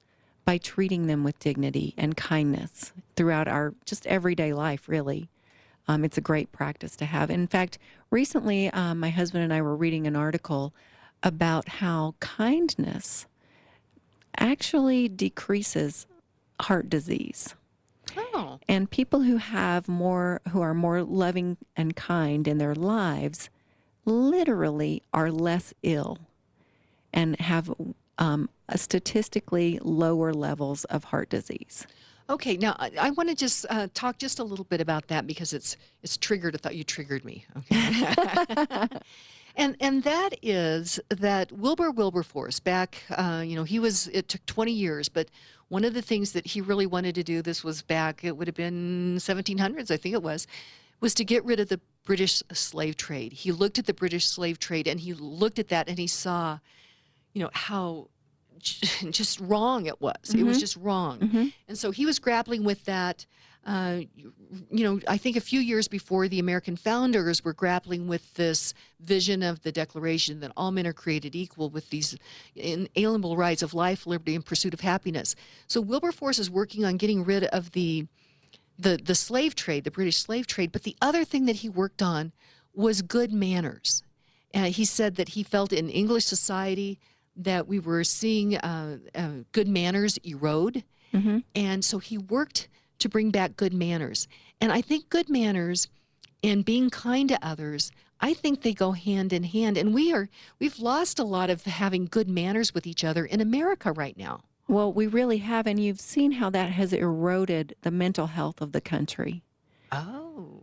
S4: by treating them with dignity and kindness throughout our just everyday life, really. Um, it's a great practice to have. In fact, recently, um, my husband and I were reading an article about how kindness actually decreases heart disease.
S3: Oh.
S4: And people who have more, who are more loving and kind in their lives, literally are less ill and have um, a statistically lower levels of heart disease.
S3: Okay, now I, I want to just uh, talk just a little bit about that because it's it's triggered. I thought you triggered me. Okay. And and that is that Wilbur Wilberforce back, uh, you know, he was, it took twenty years, but one of the things that he really wanted to do, this was back, it would have been seventeen hundreds, I think it was, was to get rid of the British slave trade. He looked at the British slave trade and he looked at that and he saw, you know, how just wrong it was. Mm-hmm. It was just wrong. Mm-hmm. And so he was grappling with that. Uh, you know, I think a few years before, the American founders were grappling with this vision of the Declaration that all men are created equal with these inalienable rights of life, liberty, and pursuit of happiness. So Wilberforce is working on getting rid of the, the, the slave trade, the British slave trade. But the other thing that he worked on was good manners. Uh, he said that he felt in English society that we were seeing uh, uh, good manners erode. Mm-hmm. And so he worked to bring back good manners. And I think good manners and being kind to others, I think they go hand in hand. And we are, we've lost a lot of having good manners with each other in America right now.
S4: Well, we really have, and you've seen how that has eroded the mental health of the country.
S3: Oh.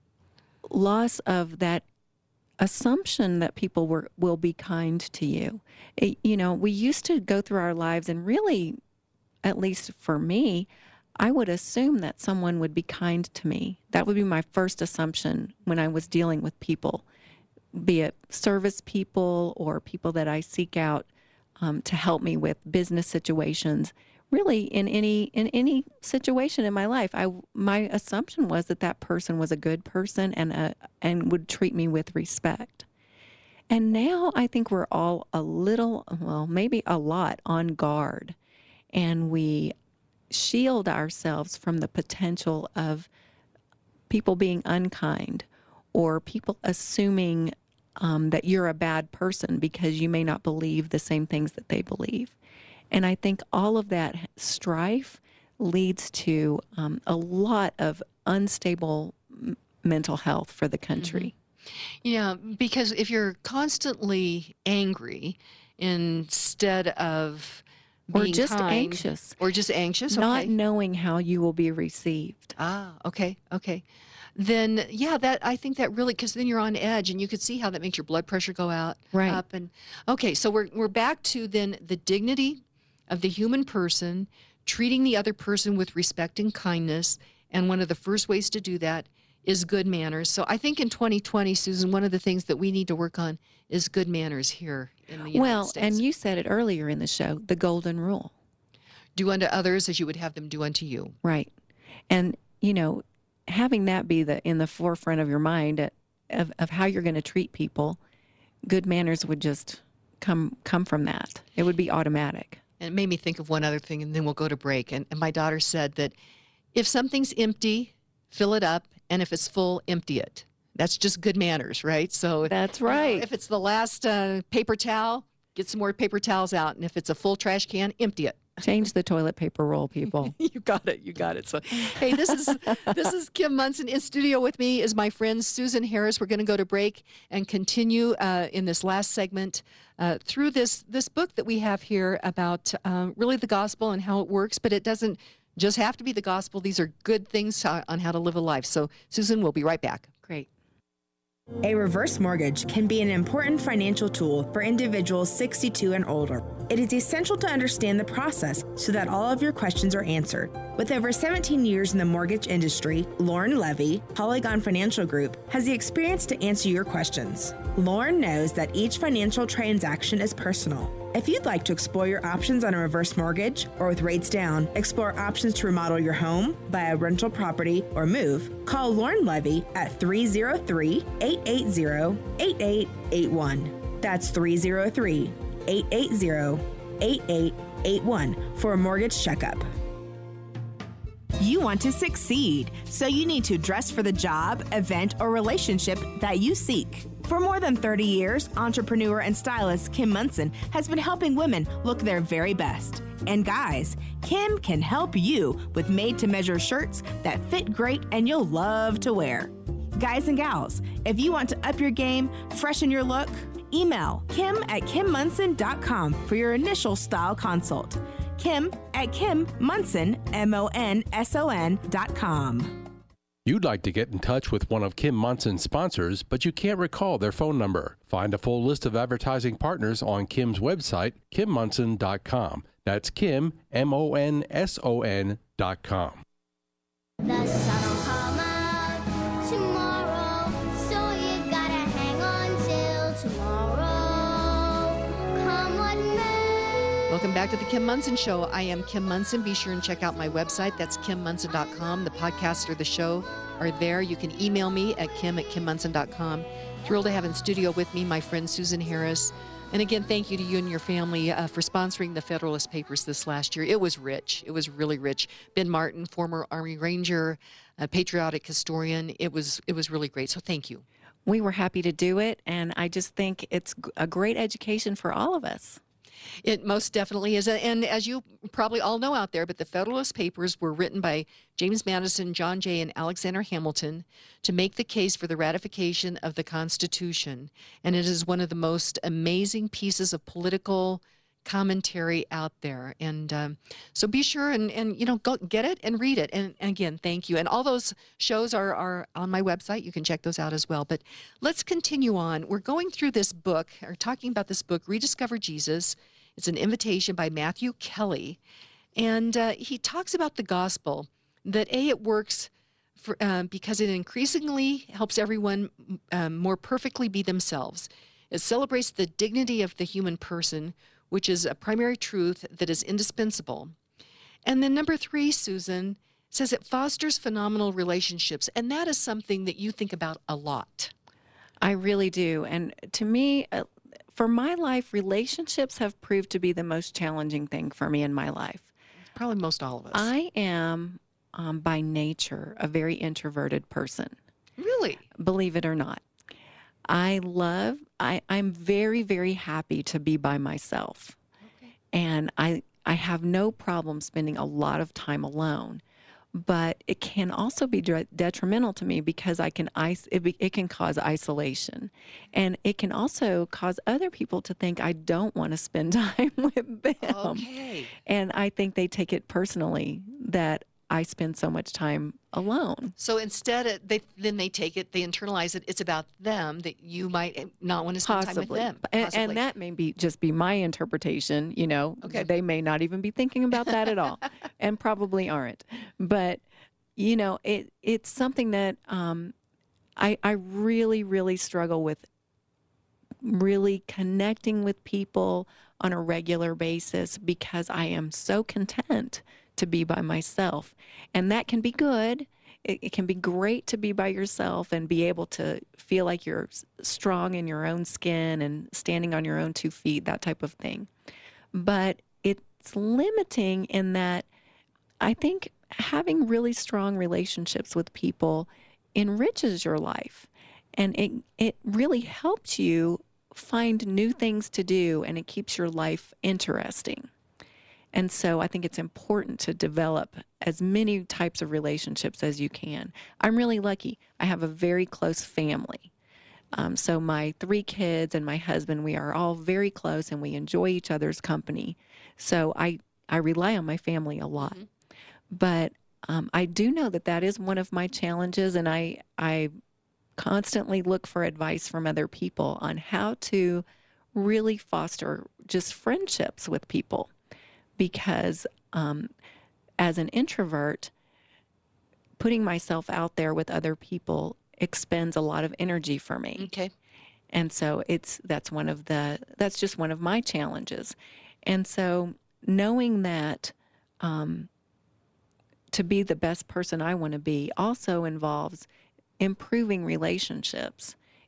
S4: Loss of that assumption that people were, will be kind to you. It, you know, we used to go through our lives and really, at least for me, I would assume that someone would be kind to me. That would be my first assumption when I was dealing with people, be it service people or people that I seek out um, to help me with business situations. Really, in any in any situation in my life, I my assumption was that that person was a good person and a, and would treat me with respect. And now I think we're all a little, well, maybe a lot on guard, and we shield ourselves from the potential of people being unkind or people assuming um, that you're a bad person because you may not believe the same things that they believe. And I think all of that strife leads to um, a lot of unstable m- mental health for the country.
S3: Mm-hmm. Yeah, because if you're constantly angry instead of
S4: Or
S3: being
S4: just
S3: kind,
S4: anxious.
S3: Or just anxious, okay.
S4: Not knowing how you will be received.
S3: Ah, okay, okay. Then, yeah, that I think that really, because then you're on edge, and you could see how that makes your blood pressure go out,
S4: right.
S3: up. And okay, so we're we're back to then the dignity of the human person, treating the other person with respect and kindness, and one of the first ways to do that is good manners. So I think in twenty twenty, Susan, one of the things that we need to work on is good manners here in the United
S4: well,
S3: States.
S4: And you said it earlier in the show, the golden rule.
S3: Do unto others as you would have them do unto you.
S4: Right. And, you know, having that be the in the forefront of your mind of, of how you're going to treat people, good manners would just come come from that. It would be automatic.
S3: And it made me think of one other thing, and then we'll go to break. And, and my daughter said that if something's empty, fill it up, and if it's full, empty it. That's just good manners, right? So
S4: that's right.
S3: You know, if it's the last uh, paper towel, get some more paper towels out, and if it's a full trash can, empty it.
S4: Change the toilet paper roll, people.
S3: You got it. You got it. So, hey, this is this is Kim Monson. In studio with me is my friend Susan Harris. We're going to go to break and continue uh, in this last segment uh, through this this book that we have here about uh, really the gospel and how it works. But it doesn't just have to be the gospel. These are good things on how to live a life. So, Susan, we'll be right back.
S4: Great.
S6: A reverse mortgage can be an important financial tool for individuals sixty-two and older. It is essential to understand the process so that all of your questions are answered. With over seventeen years in the mortgage industry, Lauren Levy, Polygon Financial Group, has the experience to answer your questions. Lauren knows that each financial transaction is personal. If you'd like to explore your options on a reverse mortgage, or with rates down, explore options to remodel your home, buy a rental property, or move, call Lauren Levy at three oh three, eight eight zero, eight eight eight one. That's three oh three, eight eight zero, eight eight eight one for a mortgage checkup. You want to succeed, so you need to dress for the job, event, or relationship that you seek. For more than thirty years, entrepreneur and stylist Kim Munson has been helping women look their very best. And guys, Kim can help you with made-to-measure shirts that fit great and you'll love to wear. Guys and gals, if you want to up your game, freshen your look, email kim at kim munson dot com for your initial style consult. Kim at Kim Munson, M O N S O N dot com.
S5: You'd like to get in touch with one of Kim Munson's sponsors, but you can't recall their phone number. Find a full list of advertising partners on Kim's website, kim munson dot com. That's Kim, M O N S O N dot com.
S12: The sun'll come out tomorrow, so you gotta hang on till tomorrow. Come what may.
S3: Welcome back to the Kim Munson Show. I am Kim Munson. Be sure and check out my website. That's kim munson dot com. The podcast or the show are there. You can email me at kim at kim munson dot com. Thrilled to have in studio with me my friend Susan Harris. And again, thank you to you and your family uh, for sponsoring the Federalist Papers this last year. It was rich. It was really rich. Ben Martin, former Army Ranger, a patriotic historian. It was it was really great. So thank you.
S4: We were happy to do it, and I just think it's a great education for all of us.
S3: It most definitely is. And as you probably all know out there, but the Federalist Papers were written by James Madison, John Jay, and Alexander Hamilton to make the case for the ratification of the Constitution. And it is one of the most amazing pieces of political commentary out there. And um, so be sure and, and, you know, go get it and read it. And, and again, thank you. And all those shows are, are on my website. You can check those out as well. But let's continue on. We're going through this book, or talking about this book, Rediscover Jesus. It's an invitation by Matthew Kelly. And uh, he talks about the gospel, that A, it works for, um, because it increasingly helps everyone um, more perfectly be themselves. It celebrates the dignity of the human person, which is a primary truth that is indispensable. And then number three, Susan, says it fosters phenomenal relationships. And that is something that you think about a lot.
S4: I really do. And to me, uh, for my life, relationships have proved to be the most challenging thing for me in my life.
S3: Probably most all of us.
S4: I am, um, by nature, a very introverted person.
S3: Really?
S4: Believe it or not. I love, I, I'm very, very happy to be by myself. Okay. And I, I have no problem spending a lot of time alone. But it can also be de- detrimental to me because I can is- it, be, it can cause isolation. And it can also cause other people to think I don't want to spend time with them.
S3: Okay.
S4: And I think they take it personally that I spend so much time alone.
S3: So instead, of, they then they take it, they internalize it. It's about them, that you might not want to spend
S4: Possibly.
S3: time with them.
S4: And, and that may be just be my interpretation. You know,
S3: okay.
S4: They may not even be thinking about that at all, and probably aren't. But you know, it it's something that um, I I really really struggle with. Really connecting with people on a regular basis because I am so content to be by myself. And that can be good. It, it can be great to be by yourself and be able to feel like you're strong in your own skin and standing on your own two feet, that type of thing. But it's limiting in that I think having really strong relationships with people enriches your life. And it it really helps you find new things to do, and it keeps your life interesting. And so I think it's important to develop as many types of relationships as you can. I'm really lucky. I have a very close family. Um, so my three kids and my husband, we are all very close and we enjoy each other's company. So I, I rely on my family a lot. Mm-hmm. But um, I do know that that is one of my challenges, and I, I constantly look for advice from other people on how to really foster just friendships with people. Because um, as an introvert, putting myself out there with other people expends a lot of energy for me.
S3: Okay.
S4: And so it's that's one of the that's just one of my challenges. And so knowing that um, to be the best person I want to be also involves improving relationships.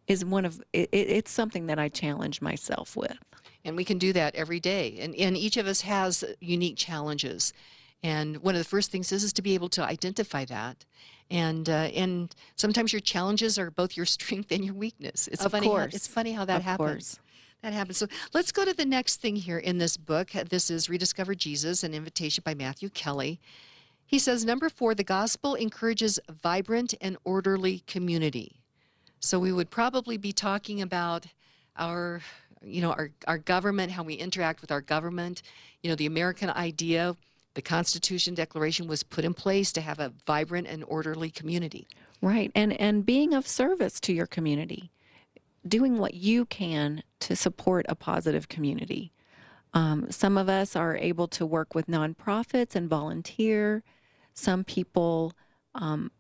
S4: is one of it, it's something that I challenge myself with.
S3: And we can do that every day. And, and each of us has unique challenges. And one of the first things is, is to be able to identify that. And uh, and sometimes your challenges are both your strength and your weakness. It's
S4: Of
S3: funny. How,
S4: course.
S3: it's funny how that
S4: Of
S3: happens.
S4: course.
S3: That happens. So let's go to the next thing here in this book. This is Rediscover Jesus, an invitation by Matthew Kelly. He says, number four, the gospel encourages vibrant and orderly community. So we would probably be talking about our, you know, our, our government, how we interact with our government. You know, the American idea, the Constitution Declaration was put in place to have a vibrant and orderly community.
S4: Right. And and being of service to your community, doing what you can to support a positive community. Um, some of us are able to work with nonprofits and volunteer. Some people um,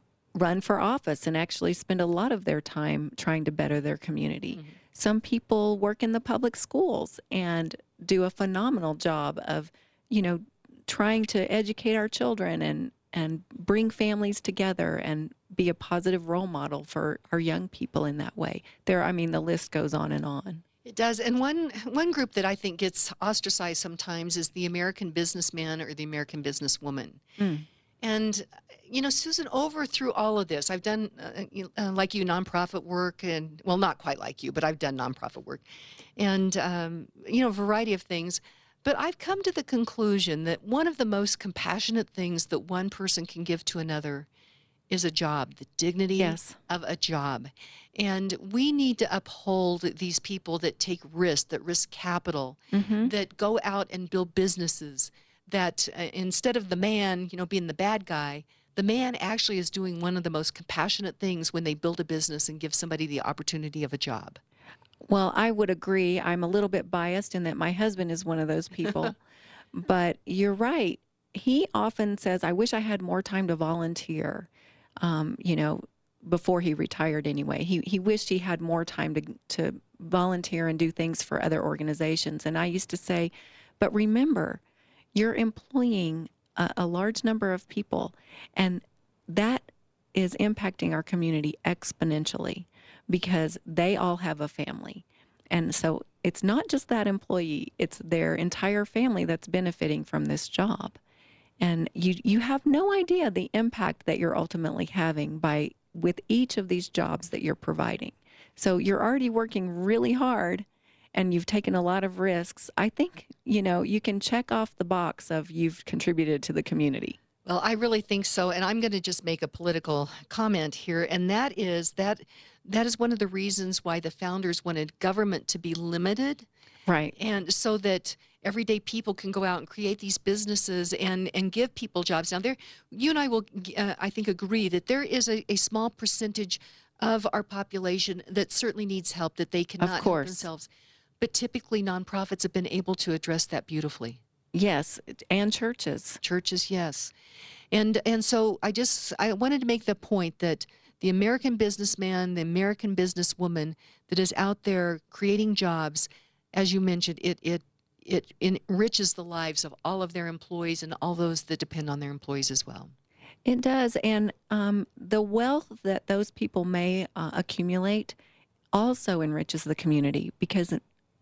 S4: run for office and actually spend a lot of their time trying to better their community. Mm-hmm. Some people work in the public schools and do a phenomenal job of, you know, trying to educate our children and, and bring families together and be a positive role model for our young people in that way. There, I mean, the list goes on and on.
S3: It does. And one one group that I think gets ostracized sometimes is the American businessman or the American businesswoman. Mm. And, you know, Susan, over through all of this, I've done, uh, uh, like you, nonprofit work, and, well, not quite like you, but I've done nonprofit work and, um, you know, a variety of things. But I've come to the conclusion that one of the most compassionate things that one person can give to another is a job, the dignity
S4: yes.
S3: of a job. And we need to uphold these people that take risks, that risk capital, mm-hmm. that go out and build businesses, that uh, instead of the man, you know, being the bad guy, the man actually is doing one of the most compassionate things when they build a business and give somebody the opportunity of a job.
S4: Well, I would agree. I'm a little bit biased in that my husband is one of those people. But you're right. He often says, I wish I had more time to volunteer, um, you know, before he retired anyway. He he wished he had more time to, to volunteer and do things for other organizations. And I used to say, but remember, you're employing a, a large number of people, and that is impacting our community exponentially, because they all have a family. And so it's not just that employee, it's their entire family that's benefiting from this job. And you you have no idea the impact that you're ultimately having by with each of these jobs that you're providing. So you're already working really hard and you've taken a lot of risks. I think, you know, you can check off the box of you've contributed to the community.
S3: Well, I really think so, and I'm going to just make a political comment here, and that is that that is one of the reasons why the founders wanted government to be limited,
S4: right?
S3: And so that everyday people can go out and create these businesses and and give people jobs. Now, there, you and I will, uh, I think, agree that there is a, a small percentage of our population that certainly needs help, that they cannot help themselves. But typically, nonprofits have been able to address that beautifully.
S4: Yes, and churches.
S3: Churches, yes. And and so I just, I wanted to make the point that the American businessman, the American businesswoman that is out there creating jobs, as you mentioned, it it it enriches the lives of all of their employees and all those that depend on their employees as well.
S4: It does. And um, the wealth that those people may uh, accumulate also enriches the community, because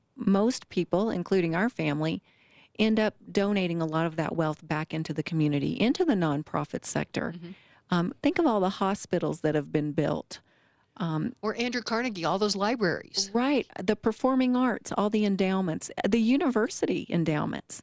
S4: most people, including our family, end up donating a lot of that wealth back into the community, into the nonprofit sector. Mm-hmm. Um, think of all the hospitals that have been built. Um,
S3: or Andrew Carnegie, all those libraries.
S4: Right. The performing arts, all the endowments, the university endowments.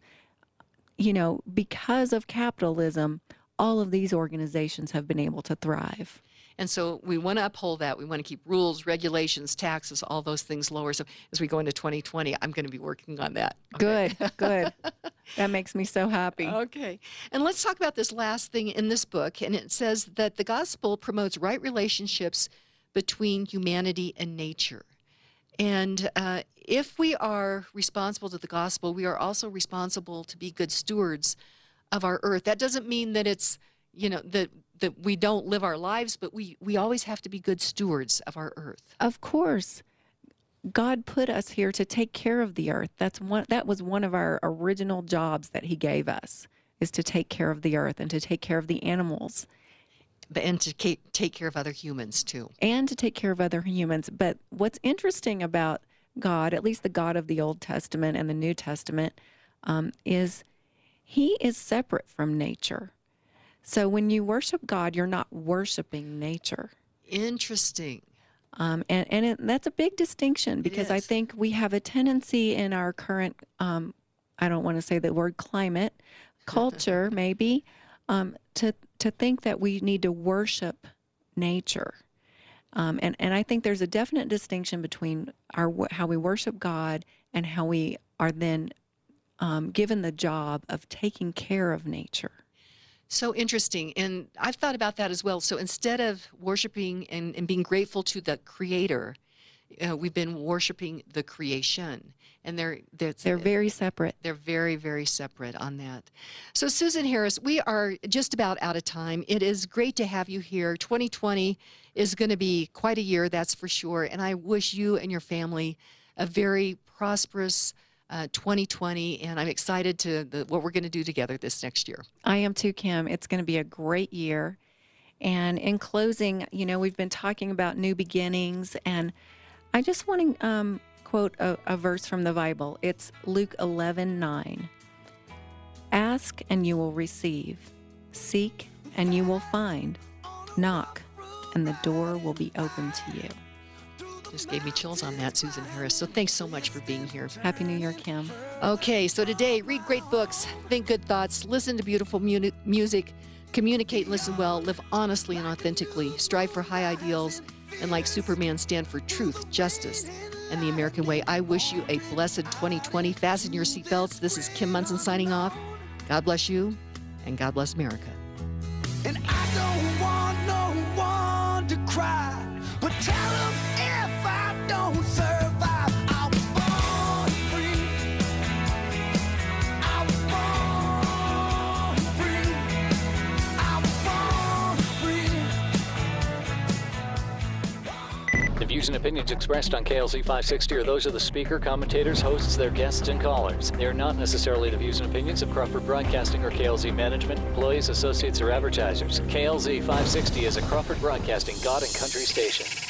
S4: You know, because of capitalism, all of these organizations have been able to thrive.
S3: And so we want to uphold that. We want to keep rules, regulations, taxes, all those things lower. So as we go into twenty twenty, I'm going to be working on that.
S4: Okay. Good, good. That makes me so happy.
S3: Okay. And let's talk about this last thing in this book. And it says that the gospel promotes right relationships between humanity and nature. And uh, if we are responsible to the gospel, we are also responsible to be good stewards of our earth. That doesn't mean that it's, you know, that that we don't live our lives, but we, we always have to be good stewards of our earth.
S4: Of course. God put us here to take care of the earth. That's one, that was one of our original jobs that he gave us, is to take care of the earth and to take care of the animals.
S3: and to ca- take care of other humans too.
S4: And to take care of other humans. But what's interesting about God, at least the God of the Old Testament and the New Testament, um, is he is separate from nature. So when you worship God, you're not worshiping nature.
S3: Interesting.
S4: Um, and and it, that's a big distinction, because I think we have a tendency in our current, um, I don't want to say the word climate, culture maybe, um, to to think that we need to worship nature. Um, and, and I think there's a definite distinction between our how we worship God and how we are then um, given the job of taking care of nature.
S3: So interesting. And I've thought about that as well. So instead of worshiping and, and being grateful to the Creator, uh, we've been worshiping the creation. And they're, they're,
S4: they're very separate.
S3: They're very, very separate on that. So Susan Harris, we are just about out of time. It is great to have you here. twenty twenty is going to be quite a year, that's for sure. And I wish you and your family a very prosperous Uh, twenty twenty, and I'm excited to the, what we're going to do together this next year.
S4: I am too, Kim. It's going to be a great year. And in closing, you know, we've been talking about new beginnings, and I just want to um, quote a, a verse from the Bible. It's Luke eleven nine. Ask and you will receive. Seek and you will find. Knock and the door will be open to you.
S3: Just gave me chills on that, Susan Harris. So thanks so much for being here.
S4: Happy New Year, Kim.
S3: Okay, so today, read great books, think good thoughts, listen to beautiful mu- music, communicate and listen well, live honestly and authentically, strive for high ideals, and like Superman, stand for truth, justice, and the American way. I wish you a blessed twenty twenty. Fasten your seatbelts. This is Kim Monson signing off. God bless you, and God bless America.
S13: And I don't want no one to cry, but tell them if I don't survive, I was born free. I was born free. I was born free.
S14: The views and opinions expressed on K L Z five sixty are those of the speaker, commentators, hosts, their guests, and callers. They are not necessarily the views and opinions of Crawford Broadcasting or K L Z management, employees, associates, or advertisers. K L Z five sixty is a Crawford Broadcasting God and Country station.